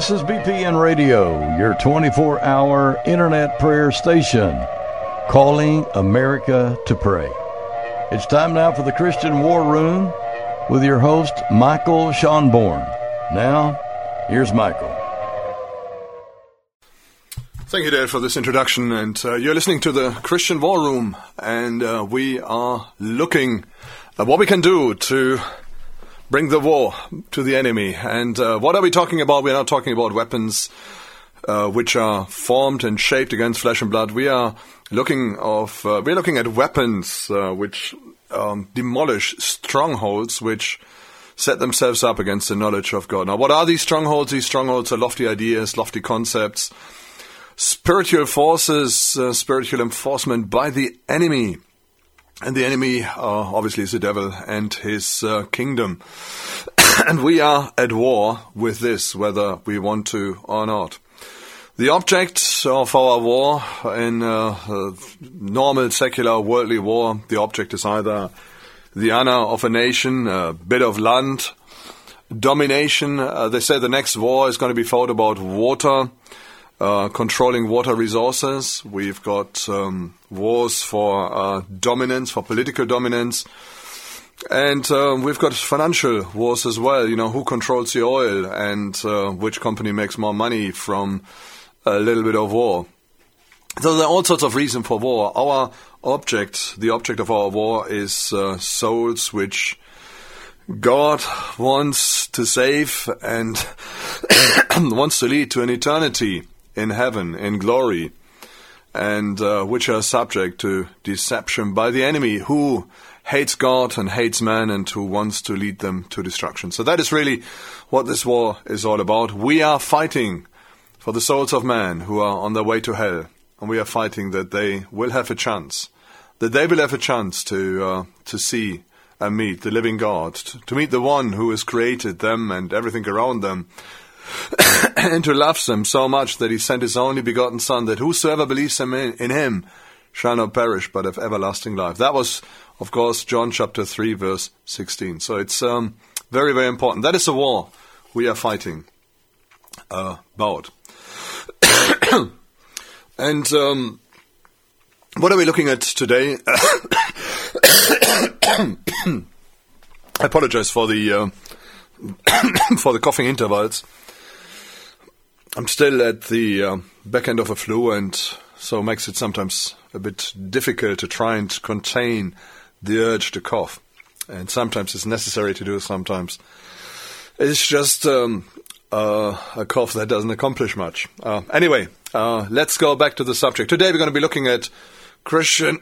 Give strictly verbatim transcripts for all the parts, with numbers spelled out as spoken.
This is B P N Radio, your twenty-four hour internet prayer station, calling America to pray. It's time now for the Christian War Room with your host, Michael Schonborn. Now, here's Michael. Thank you, Dad, for this introduction. And uh, you're listening to the Christian War Room, and uh, we are looking at what we can do to bring the war to the enemy. And uh, what are we talking about? We're not talking about weapons uh, which are formed and shaped against flesh and blood. We are looking of uh, we're looking at weapons uh, which um, demolish strongholds which set themselves up against the knowledge of God. Now, what are these strongholds? These strongholds are lofty ideas, lofty concepts, spiritual forces, uh, spiritual enforcement by the enemy. And the enemy, uh, obviously, is the devil and his uh, kingdom. And we are at war with this, whether we want to or not. The object of our war in uh, uh, normal, secular, worldly war, the object is either the honor of a nation, a bit of land, domination. Uh, they say the next war is going to be fought about water. Uh, controlling water resources. We've got um, wars for uh, dominance, for political dominance. And uh, we've got financial wars as well. You know, who controls the oil and uh, which company makes more money from a little bit of war. So there are all sorts of reasons for war. Our object, the object of our war is uh, souls which God wants to save and wants to lead to an eternity in heaven, in glory, and uh, which are subject to deception by the enemy who hates God and hates man and who wants to lead them to destruction. So that is really what this war is all about. We are fighting for the souls of man who are on their way to hell, and we are fighting that they will have a chance, that they will have a chance to uh, to see and meet the living God, to meet the one who has created them and everything around them, and who loves them so much that he sent his only begotten Son, that whosoever believes in, in him shall not perish but have everlasting life. That was, of course, John chapter three, verse sixteen. So it's um, very, very important. That is the war we are fighting uh, about. And um, what are we looking at today? I apologize for the uh, for the coughing intervals. I'm still at the uh, back end of a flu, and so it makes it sometimes a bit difficult to try and contain the urge to cough. And sometimes it's necessary to do, sometimes it's just um, uh, a cough that doesn't accomplish much. Uh, anyway, uh, let's go back to the subject. Today we're going to be looking at Christian...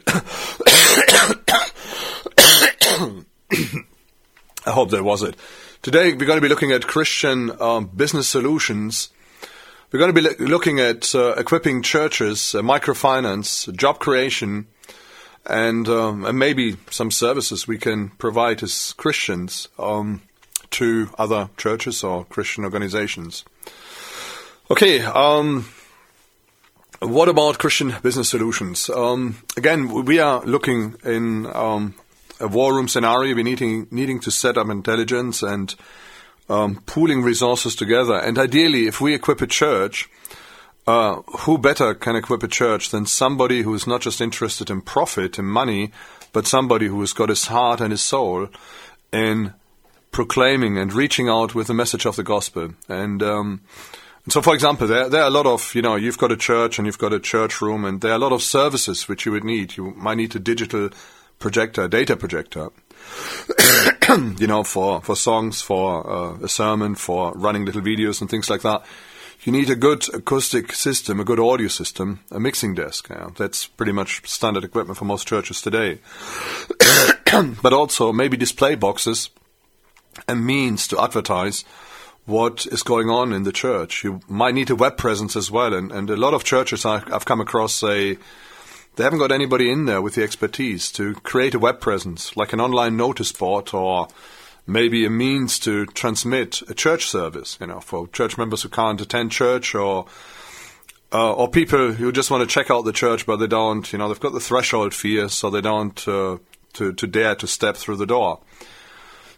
I hope that was it. Today we're going to be looking at Christian um, business solutions. We're going to be lo- looking at uh, equipping churches, uh, microfinance, job creation, and, um, and maybe some services we can provide as Christians um, to other churches or Christian organizations. Okay, um, what about Christian business solutions? Um, again, we are looking in um, a war room scenario. We're needing, needing to set up intelligence and Um, pooling resources together. And ideally, if we equip a church, uh, who better can equip a church than somebody who is not just interested in profit and money, but somebody who has got his heart and his soul in proclaiming and reaching out with the message of the gospel. And, um, and so, for example, there, there are a lot of, you know, you've got a church and you've got a church room, and there are a lot of services which you would need. You might need a digital projector, data projector. you know, for, for songs, for uh, a sermon, for running little videos and things like that. You need a good acoustic system, a good audio system, a mixing desk. Yeah. That's pretty much standard equipment for most churches today. But also maybe display boxes and means to advertise what is going on in the church. You might need a web presence as well. And, and a lot of churches I've, I've come across say, they haven't got anybody in there with the expertise to create a web presence, like an online notice board or maybe a means to transmit a church service, you know, for church members who can't attend church, or uh, or people who just want to check out the church but they don't, you know, they've got the threshold fear, so they don't uh, to, to dare to step through the door.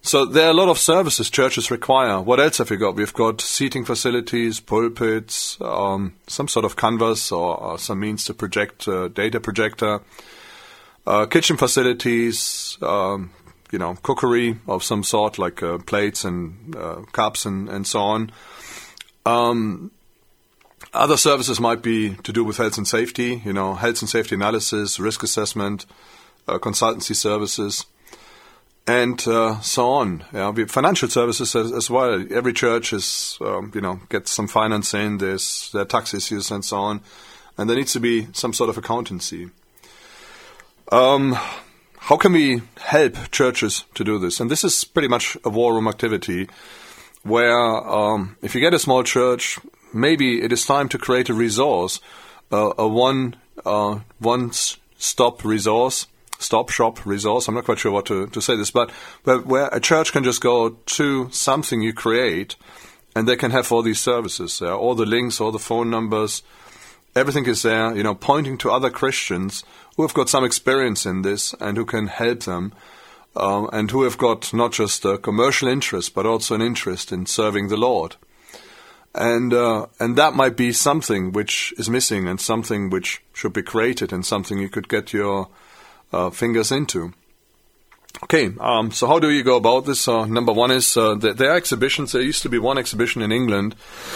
So there are a lot of services churches require. What else have we got? We've got seating facilities, pulpits, um, some sort of canvas or, or some means to project uh, data projector, uh, kitchen facilities, um, you know, cookery of some sort, like uh, plates and uh, cups and, and so on. Um, other services might be to do with health and safety, you know, health and safety analysis, risk assessment, uh, consultancy services, and uh, so on. Yeah, we have financial services as, as well. Every church is, um, you know, gets some finance in. There's there are tax issues and so on, and there needs to be some sort of accountancy. Um, how can we help churches to do this? And this is pretty much a war room activity, where um, if you get a small church, maybe it is time to create a resource, uh, a one uh, one-stop resource. Stop shop resource. I'm not quite sure what to, to say this, but, but where a church can just go to something you create and they can have all these services there, all the links, all the phone numbers, everything is there, you know, pointing to other Christians who have got some experience in this and who can help them, um, and who have got not just a commercial interest, but also an interest in serving the Lord. And uh, and that might be something which is missing and something which should be created and something you could get your Uh, fingers into. Okay, um, so how do you go about this? Uh, number one is uh, th- there are exhibitions. There used to be one exhibition in England,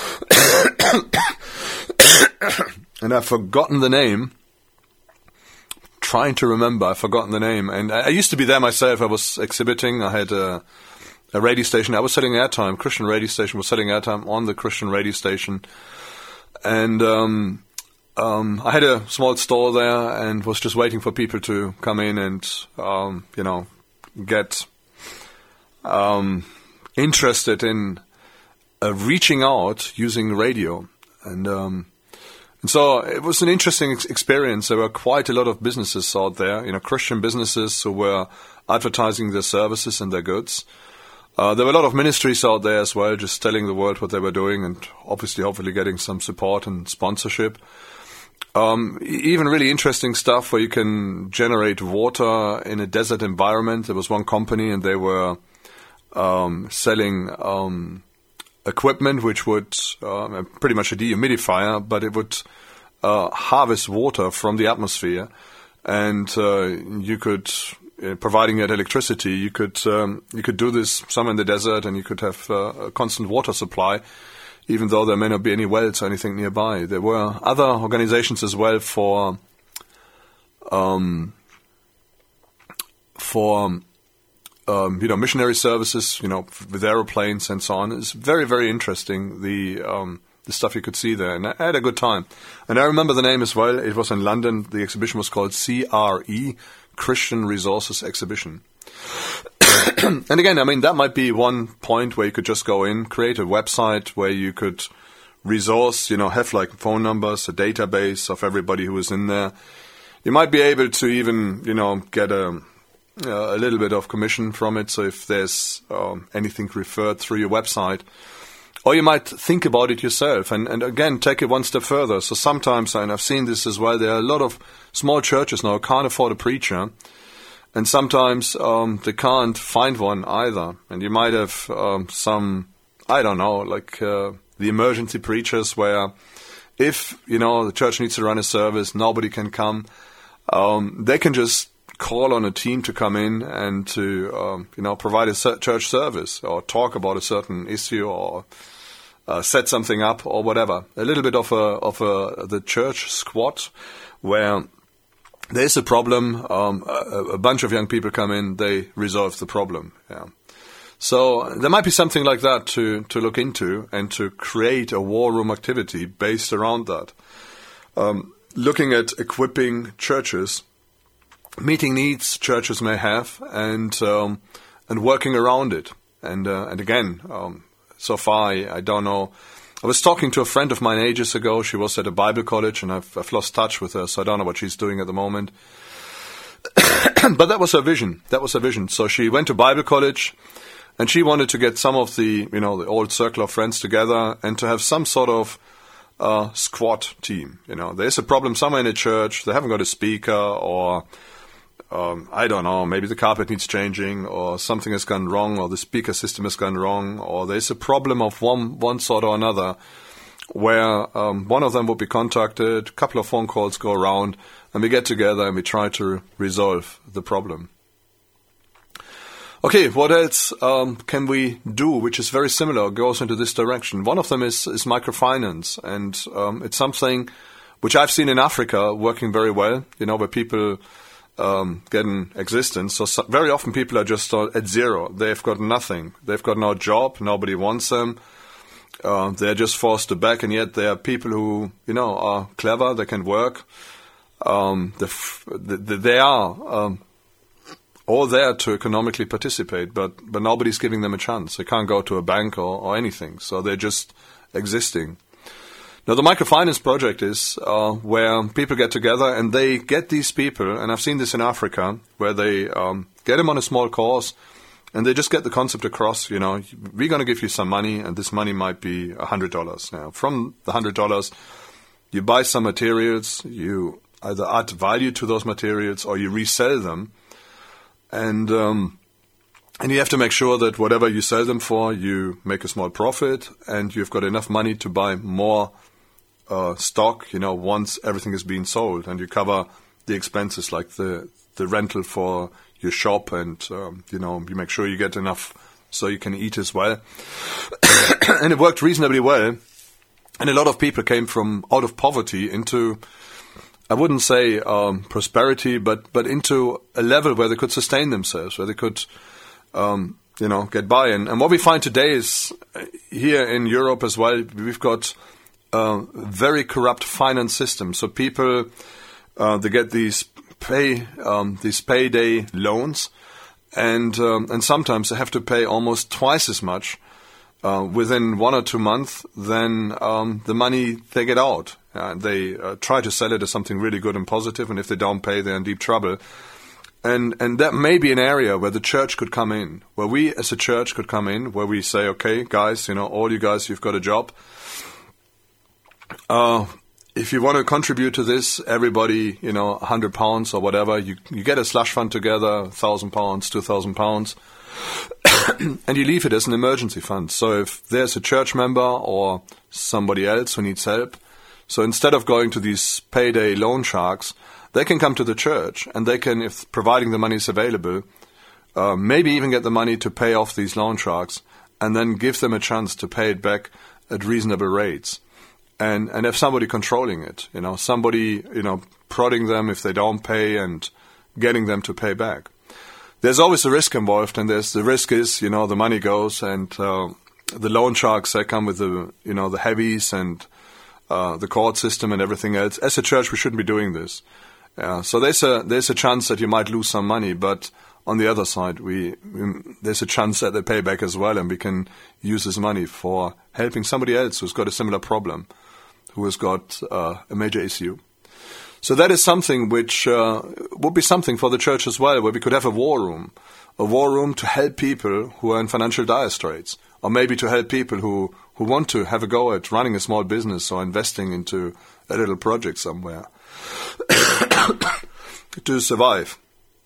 and I've forgotten the name. Trying to remember, I've forgotten the name. And I, I used to be there myself. I was exhibiting. I had a, a radio station. I was selling airtime. Christian radio station was selling airtime on the Christian radio station, and um, Um, I had a small store there and was just waiting for people to come in and, um, you know, get um, interested in uh, reaching out using radio. And, um, and so it was an interesting ex- experience. There were quite a lot of businesses out there, you know, Christian businesses who were advertising their services and their goods. Uh, there were a lot of ministries out there as well, just telling the world what they were doing and obviously hopefully getting some support and sponsorship. Um, even really interesting stuff where you can generate water in a desert environment. There was one company and they were um, selling um, equipment which would, uh, pretty much a dehumidifier, but it would uh, harvest water from the atmosphere. And uh, you could, uh, providing it electricity, you could um, you could do this somewhere in the desert and you could have uh, a constant water supply, even though there may not be any wells or anything nearby. There were other organizations as well for um, for um, you know, missionary services, you know, with aeroplanes and so on. It's very, very interesting, the um, the stuff you could see there, and I had a good time. And I remember the name as well. It was in London. The exhibition was called C R E, Christian Resources Exhibition. And again, I mean, that might be one point where you could just go in, create a website where you could resource, you know, have like phone numbers, a database of everybody who was in there. You might be able to even, you know, get a, uh, a little bit of commission from it. So if there's um, anything referred through your website, or you might think about it yourself and, and again, take it one step further. So sometimes, and I've seen this as well, there are a lot of small churches now who can't afford a preacher. And sometimes um, they can't find one either. And you might have um, some, I don't know, like uh, the emergency preachers where if, you know, the church needs to run a service, nobody can come, um, they can just call on a team to come in and to, um, you know, provide a church service or talk about a certain issue or uh, set something up or whatever. A little bit of a, of a, the church squad where there's a problem, um, a, a bunch of young people come in, they resolve the problem. Yeah. So there might be something like that to, to look into and to create a war room activity based around that. Um, looking at equipping churches, meeting needs churches may have, and um, and working around it. And uh, and again, um, so far I, I don't know. I was talking to a friend of mine ages ago. She was at a Bible college, and I've, I've lost touch with her, so I don't know what she's doing at the moment. But that was her vision. That was her vision. So she went to Bible college, and she wanted to get some of the, you know, the old circle of friends together and to have some sort of uh, squad team. You know, there's a problem somewhere in a church. They haven't got a speaker, or um, I don't know, maybe the carpet needs changing, or something has gone wrong, or the speaker system has gone wrong, or there's a problem of one one sort or another, where um, one of them will be contacted, a couple of phone calls go around, and we get together and we try to resolve the problem. Okay, what else um, can we do, which is very similar, goes into this direction? One of them is, is microfinance, and um, it's something which I've seen in Africa working very well, you know, where people um, get an existence. So, so very often people are just at zero. They've got nothing. They've got no job. Nobody wants them. Uh, they're just forced to beg, and yet there are people who, you know, are clever. They can work. Um, the, the, they are um, all there to economically participate, but, but nobody's giving them a chance. They can't go to a bank or, or anything, so they're just existing. Now, the microfinance project is uh, where people get together and they get these people, and I've seen this in Africa, where they um, get them on a small course, and they just get the concept across, you know, we're going to give you some money, and this money might be one hundred dollars. Now, from the one hundred dollars, you buy some materials, you either add value to those materials, or you resell them, and um, and you have to make sure that whatever you sell them for, you make a small profit, and you've got enough money to buy more uh, stock, you know, once everything is being sold, and you cover the expenses like the, the rental for your shop, and, um, you know, you make sure you get enough so you can eat as well. And it worked reasonably well. And a lot of people came from out of poverty into, I wouldn't say um, prosperity, but, but into a level where they could sustain themselves, where they could, um, you know, get by. And, and what we find today is uh, here in Europe as well, we've got a very corrupt finance system. So people, uh, they get these pay um, these payday loans, and um, and sometimes they have to pay almost twice as much uh, within one or two months than um, the money they get out. Uh, they uh, try to sell it as something really good and positive, and if they don't pay, they're in deep trouble. And and that may be an area where the church could come in, where we as a church could come in, where we say, okay, guys, you know, all you guys, you've got a job. Uh, if you want to contribute to this, everybody, you know, one hundred pounds or whatever, you you get a slush fund together, one thousand pounds, two thousand pounds, and you leave it as an emergency fund. So if there's a church member or somebody else who needs help, so instead of going to these payday loan sharks, they can come to the church, and they can, if providing the money is available, uh, maybe even get the money to pay off these loan sharks, and then give them a chance to pay it back at reasonable rates. And and have somebody controlling it, you know, somebody, you know, prodding them if they don't pay and getting them to pay back. There's always a risk involved, and there's the risk is, you know, the money goes, and uh, the loan sharks, they come with the, you know, the heavies and uh, the court system and everything else. As a church, we shouldn't be doing this. Uh, so there's a there's a chance that you might lose some money, but on the other side, we, we there's a chance that they pay back as well, and we can use this money for helping somebody else who's got a similar problem, who has got uh, a major issue. So that is something which uh, would be something for the church as well, where we could have a war room, a war room to help people who are in financial dire straits, or maybe to help people who, who want to have a go at running a small business or investing into a little project somewhere to survive.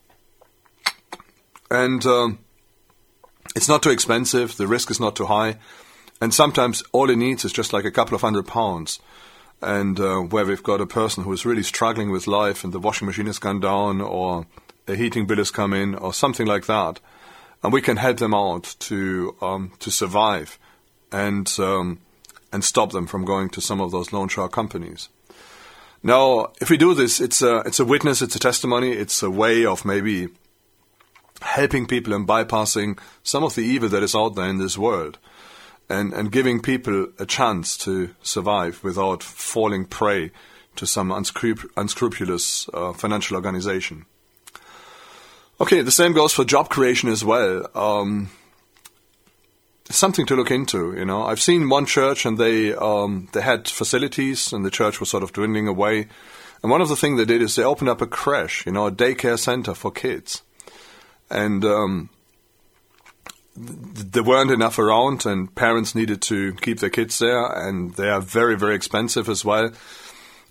And um, it's not too expensive, the risk is not too high, and sometimes all it needs is just like a couple of hundred pounds. And uh, where we've got a person who is really struggling with life, and the washing machine has gone down, or a heating bill has come in, or something like that, and we can help them out to um, to survive, and um, and stop them from going to some of those loan shark companies. Now, if we do this, it's a it's a witness, it's a testimony, it's a way of maybe helping people and bypassing some of the evil that is out there in this world. And, and giving people a chance to survive without falling prey to some unscrup- unscrupulous uh, financial organization. Okay, the same goes for job creation as well. Um, something to look into, you know. I've seen one church, and they um, they had facilities, and the church was sort of dwindling away. And one of the things they did is they opened up a creche, you know, a daycare center for kids. And um there weren't enough around, and parents needed to keep their kids there, and they are very, very expensive as well.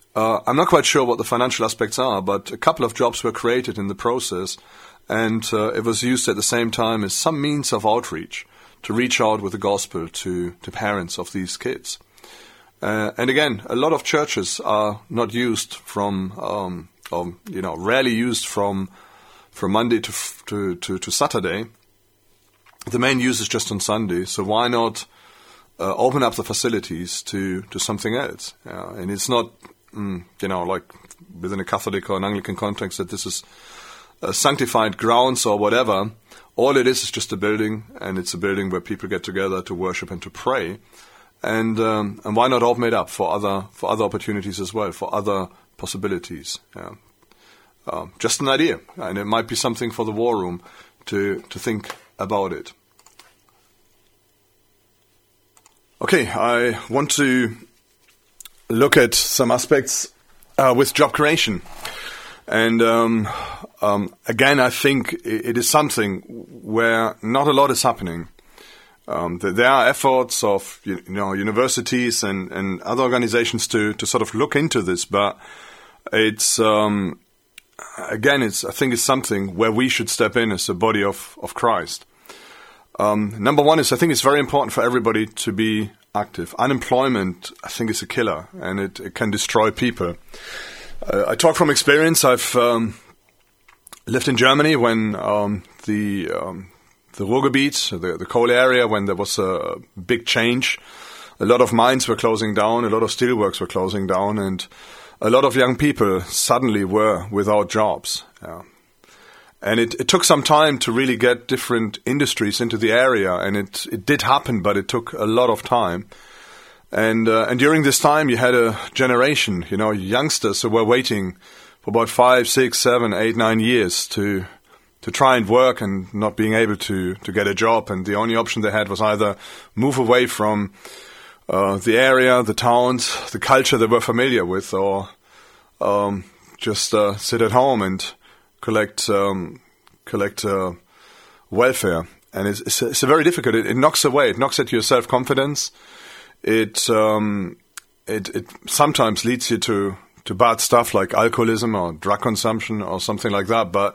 Uh, I'm not quite sure what the financial aspects are, but a couple of jobs were created in the process, and uh, it was used at the same time as some means of outreach to reach out with the gospel to, to parents of these kids. Uh, and again, a lot of churches are not used from, um, or, you know, rarely used from from Monday to, to, to, to Saturday. The main use is just on Sunday, so why not uh, open up the facilities to, to something else? Uh, and it's not, mm, you know, like within a Catholic or an Anglican context that this is uh, sanctified grounds or whatever. All it is is just a building, and it's a building where people get together to worship and to pray. And um, and why not open it up for other for other opportunities as well, for other possibilities? Yeah. Uh, just an idea, and it might be something for the War Room to to think about it. Okay, I want to look at some aspects uh, with job creation, and um, um, again, I think it is something where not a lot is happening. Um, there are efforts of you know universities and, and other organizations to, to sort of look into this, but it's um, again, it's I think it's something where we should step in as a body of of Christ. Um, number one is I think it's very important for everybody to be active. Unemployment, I think, is a killer, and it, it can destroy people. Uh, I talk from experience. I've um, lived in Germany when um, the um, the Ruhrgebiet, the, the coal area, when there was a big change. A lot of mines were closing down, a lot of steelworks were closing down, and a lot of young people suddenly were without jobs. Yeah. And it, it took some time to really get different industries into the area, and it, it did happen, but it took a lot of time. And uh, and during this time, you had a generation, you know, youngsters who were waiting for about five, six, seven, eight, nine years to to try and work and not being able to, to get a job. And the only option they had was either move away from uh, the area, the towns, the culture they were familiar with, or um, just uh, sit at home and collect um, collect uh, welfare. And it's, it's, it's a very difficult. It, it knocks away. It knocks at your self-confidence. It um, it it sometimes leads you to, to bad stuff like alcoholism or drug consumption or something like that. But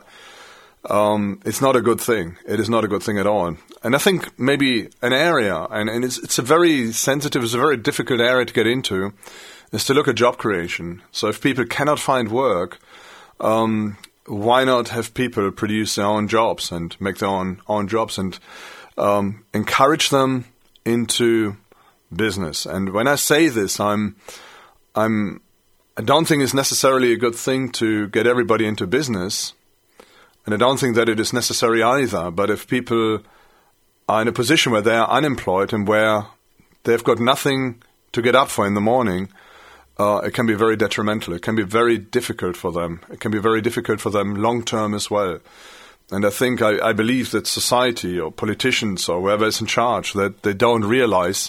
um, it's not a good thing. It is not a good thing at all. And I think maybe an area, and, and it's it's a very sensitive, it's a very difficult area to get into, is to look at job creation. So if people cannot find work, um, why not have people produce their own jobs and make their own own jobs and um, encourage them into business? And when I say this, I'm, I'm, I don't think it's necessarily a good thing to get everybody into business, and I don't think that it is necessary either. But if people are in a position where they are unemployed and where they've got nothing to get up for in the morning, uh, it can be very detrimental. It can be very difficult for them. It can be very difficult for them long term as well. And I think I, I believe that society or politicians or whoever is in charge, that they don't realize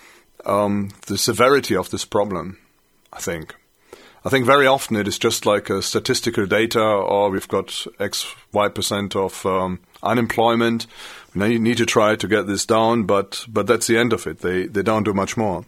Um, the severity of this problem, I think. I think very often it is just like a statistical data, or we've got X, Y percent of um, unemployment. Now you need to try to get this down, but but that's the end of it. They they don't do much more.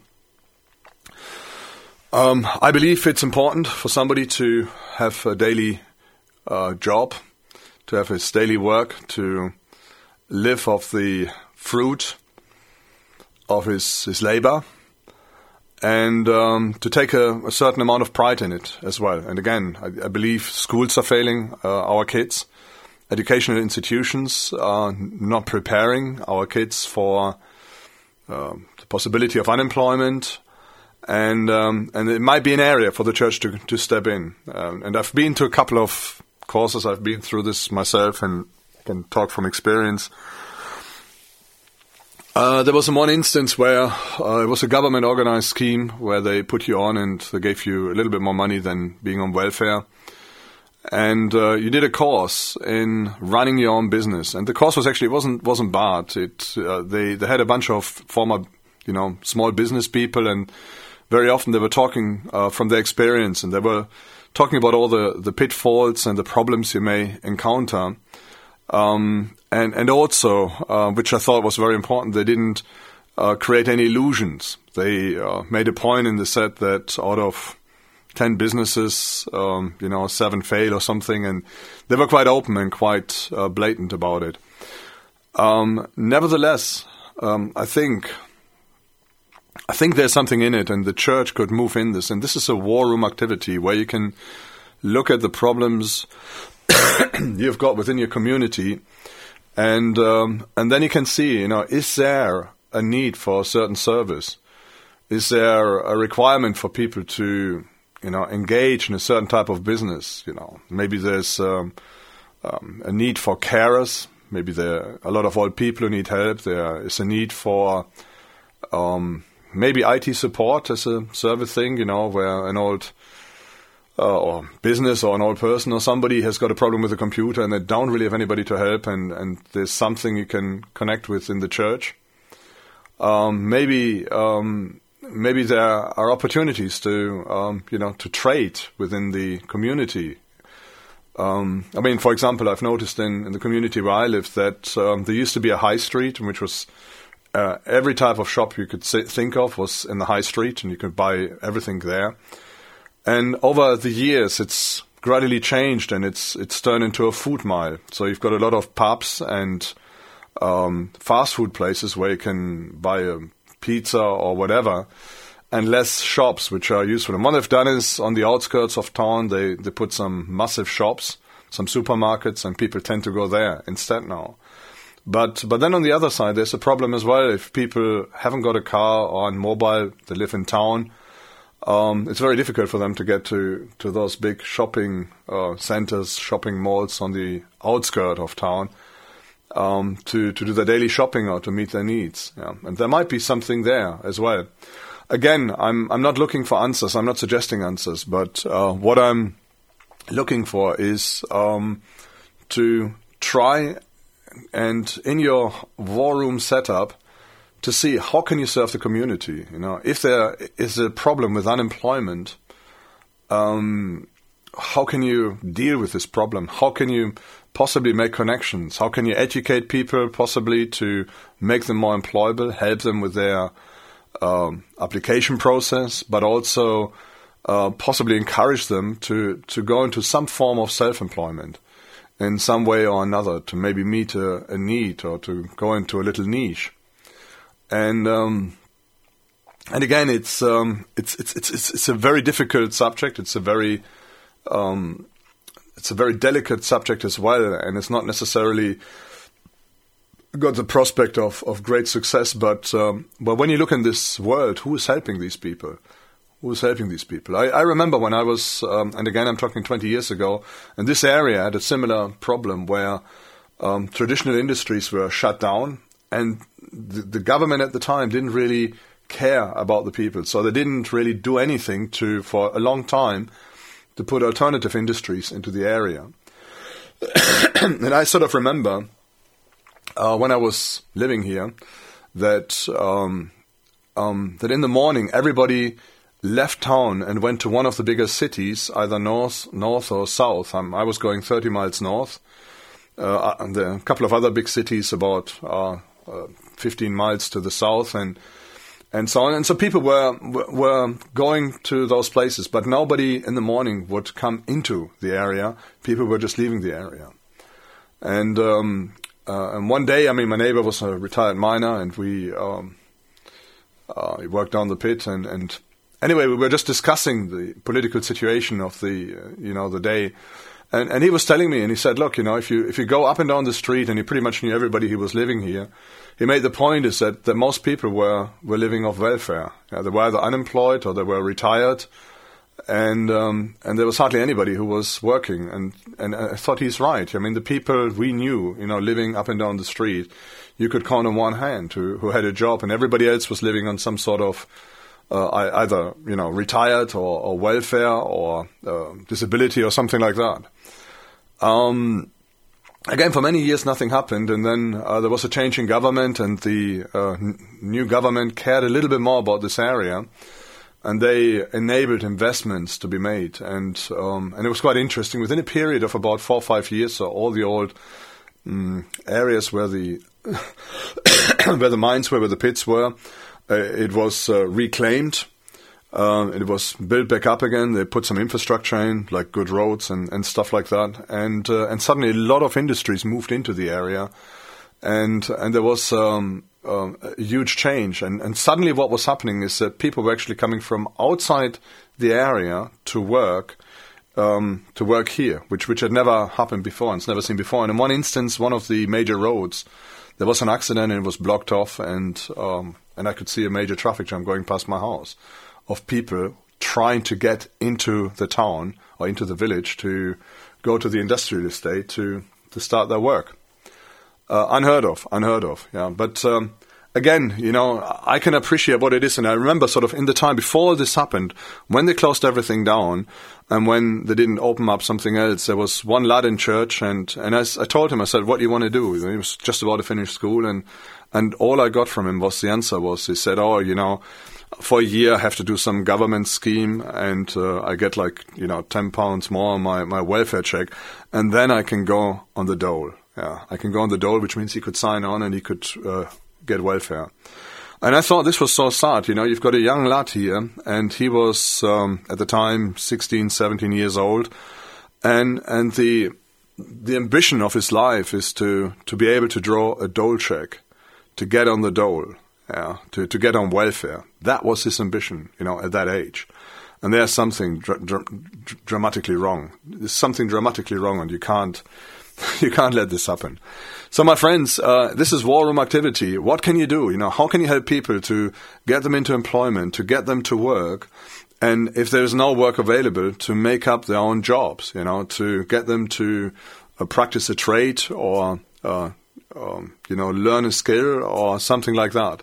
Um, I believe it's important for somebody to have a daily uh, job, to have his daily work, to live off the fruit of his, his labor, and um, to take a, a certain amount of pride in it as well. And again, I, I believe schools are failing uh, our kids. Educational institutions are not preparing our kids for uh, the possibility of unemployment. And um, and it might be an area for the church to, to step in. Um, and I've been to a couple of courses. I've been through this myself and can talk from experience. Uh, there was one instance where uh, it was a government-organized scheme where they put you on and they gave you a little bit more money than being on welfare. And uh, you did a course in running your own business. And the course was actually, it wasn't wasn't bad. It uh, they, they had a bunch of former, you know, small business people, and very often they were talking uh, from their experience, and they were talking about all the, the pitfalls and the problems you may encounter. Um, and, and also, uh, which I thought was very important, they didn't uh, create any illusions. They uh, made a point in the set that out of ten businesses, um, you know, seven fail or something, and they were quite open and quite uh, blatant about it. Um, nevertheless, um, I think I think there's something in it, and the church could move in this. And this is a war room activity where you can look at the problems you've got within your community, and um, and then you can see, you know, is there a need for a certain service? Is there a requirement for people to, you know, engage in a certain type of business? You know, maybe there's um, um, a need for carers. Maybe there are a lot of old people who need help. There is a need for um, maybe I T support as a service thing, you know, where an old uh, or business or an old person or somebody has got a problem with a computer and they don't really have anybody to help, and, and there's something you can connect with in the church. Um, maybe um, maybe there are opportunities to um, you know to trade within the community. Um, I mean, for example, I've noticed in, in the community where I live that um, there used to be a high street in which was uh, every type of shop you could think of was in the high street, and you could buy everything there. And over the years, it's gradually changed, and it's it's turned into a food mile. So you've got a lot of pubs and um, fast food places where you can buy a pizza or whatever, and less shops which are useful. And what they've done is, on the outskirts of town, they, they put some massive shops, some supermarkets, and people tend to go there instead now. But but then on the other side, there's a problem as well. If people haven't got a car or on mobile, they live in town, um, it's very difficult for them to get to, to those big shopping uh, centers, shopping malls on the outskirt of town, um, to, to do their daily shopping or to meet their needs. Yeah. And there might be something there as well. Again, I'm I'm not looking for answers. I'm not suggesting answers. But uh, what I'm looking for is um, to try and, in your war room setup, to see how can you serve the community. You know, if there is a problem with unemployment, um, how can you deal with this problem? How can you possibly make connections? How can you educate people possibly to make them more employable, help them with their Um, application process, but also uh, possibly encourage them to, to go into some form of self-employment in some way or another, to maybe meet a, a need or to go into a little niche. And um, and again, it's um, it's, it's it's it's a very difficult subject. It's a very um, it's a very delicate subject as well, and it's not necessarily got the prospect of, of great success, but um, but when you look in this world, who is helping these people? Who is helping these people? I, I remember when I was, um, and again I'm talking twenty years ago, and this area had a similar problem where um, traditional industries were shut down, and the, the government at the time didn't really care about the people, so they didn't really do anything to, for a long time, to put alternative industries into the area. And I sort of remember, Uh, when I was living here, that um, um, that in the morning everybody left town and went to one of the bigger cities, either north, north or south. Um, I was going thirty miles north, uh, and there are a couple of other big cities about uh, uh, fifteen miles to the south, and and so on. And so people were were going to those places, but nobody in the morning would come into the area. People were just leaving the area, and. Um, Uh, and one day, I mean, my neighbor was a retired miner, and we um, uh, he worked down the pit. And, and anyway, we were just discussing the political situation of the, uh, you know, the day. And, and he was telling me, and he said, look, you know, if you if you go up and down the street, and he pretty much knew everybody who was living here, he made the point is that, that most people were, were living off welfare. Yeah, they were either unemployed or they were retired. And um, and there was hardly anybody who was working, and, and I thought he's right. I mean, the people we knew, you know, living up and down the street, you could count on one hand who, who had a job, and everybody else was living on some sort of uh, either, you know, retired or, or welfare or uh, disability or something like that. Um, again, for many years nothing happened, and then uh, there was a change in government, and the uh, n- new government cared a little bit more about this area. And they enabled investments to be made, and um, and it was quite interesting. Within a period of about four or five years, so all the old um, areas where the where the mines were, where the pits were, uh, it was uh, reclaimed. Uh, it was built back up again. They put some infrastructure in, like good roads and, and stuff like that. And uh, and suddenly a lot of industries moved into the area, and and there was um, um, a huge change. And, and suddenly what was happening is that people were actually coming from outside the area to work um, to work here, which which had never happened before and it's never seen before. And in one instance, one of the major roads, there was an accident and it was blocked off, and um, and I could see a major traffic jam going past my house of people trying to get into the town or into the village to go to the industrial estate to, to start their work. Uh, unheard of, unheard of, yeah. But um, again, you know, I can appreciate what it is. And I remember sort of in the time before this happened, when they closed everything down and when they didn't open up something else, there was one lad in church, and, and as I told him, I said, what do you want to do? He was just about to finish school, and, and all I got from him was the answer was, he said, oh, you know, for a year, I have to do some government scheme, and uh, I get like, you know, ten pounds more on my, my welfare check, and then I can go on the dole. Yeah, I can go on the dole, which means he could sign on and he could uh, get welfare. And I thought this was so sad. You know, you've got a young lad here, and he was um, at the time sixteen, seventeen years old, and and the the ambition of his life is to to be able to draw a dole check, to get on the dole. Yeah, to, to get on welfare. That was his ambition, you know, at that age. And there's something dr- dr- dramatically wrong. There's something dramatically wrong, and you can't, you can't let this happen. So, my friends, uh, this is war room activity. What can you do? You know, how can you help people to get them into employment, to get them to work, and if there's no work available, to make up their own jobs? You know, to get them to uh, practice a trade or, uh, um, you know, learn a skill or something like that.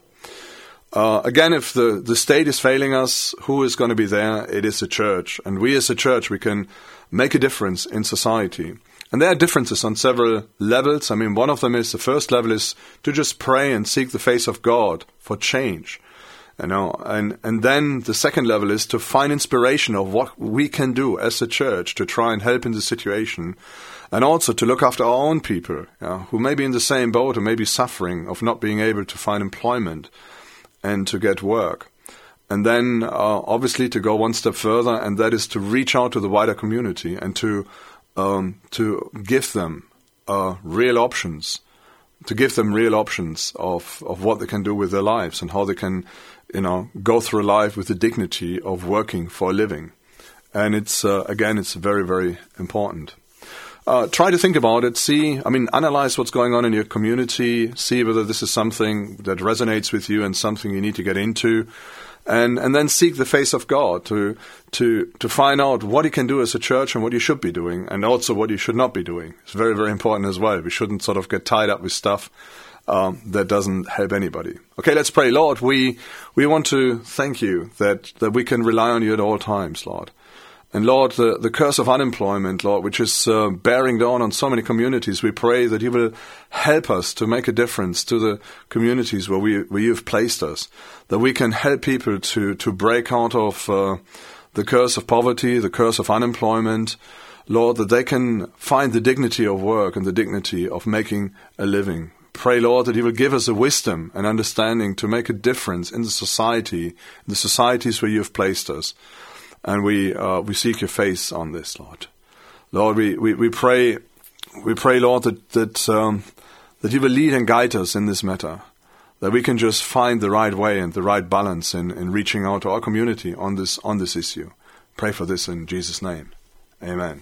Uh, again, if the, the state is failing us, who is going to be there? It is the church. And we as a church, we can make a difference in society. And there are differences on several levels. I mean, one of them is, the first level is to just pray and seek the face of God for change. You know, and, and then the second level is to find inspiration of what we can do as a church to try and help in the situation. And also to look after our own people, you know, who may be in the same boat or may be suffering of not being able to find employment and to get work. And then uh, obviously to go one step further, and that is to reach out to the wider community and to um, to give them uh, real options, to give them real options of, of what they can do with their lives and how they can, you know, go through life with the dignity of working for a living. And it's, uh, again, it's very, very important. Uh, try to think about it, see, I mean, analyze what's going on in your community, see whether this is something that resonates with you and something you need to get into, and, and then seek the face of God to, to, to find out what you can do as a church and what you should be doing, and also what you should not be doing. It's very, very important as well. We shouldn't sort of get tied up with stuff um, that doesn't help anybody. Okay, let's pray. Lord, we, we want to thank you that, that we can rely on you at all times, Lord. And Lord, the, the curse of unemployment, Lord, which is uh, bearing down on so many communities, we pray that you will help us to make a difference to the communities where we where you've placed us, that we can help people to, to break out of uh, the curse of poverty, the curse of unemployment, Lord, that they can find the dignity of work and the dignity of making a living. Pray, Lord, that you will give us a wisdom and understanding to make a difference in the society, in the societies where you have placed us. And we uh, we seek your face on this, Lord. Lord, we, we, we pray, we pray, Lord, that that um, that you will lead and guide us in this matter, that we can just find the right way and the right balance in, in reaching out to our community on this on this issue. Pray for this in Jesus' name. Amen.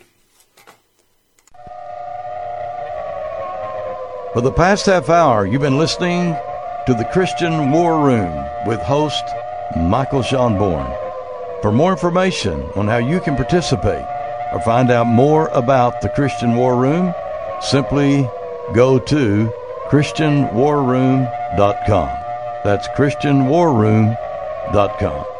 For the past half hour, you've been listening to the Christian War Room with host Michael Schonborn. For more information on how you can participate or find out more about the Christian War Room, simply go to Christian War Room dot com. That's Christian War Room dot com.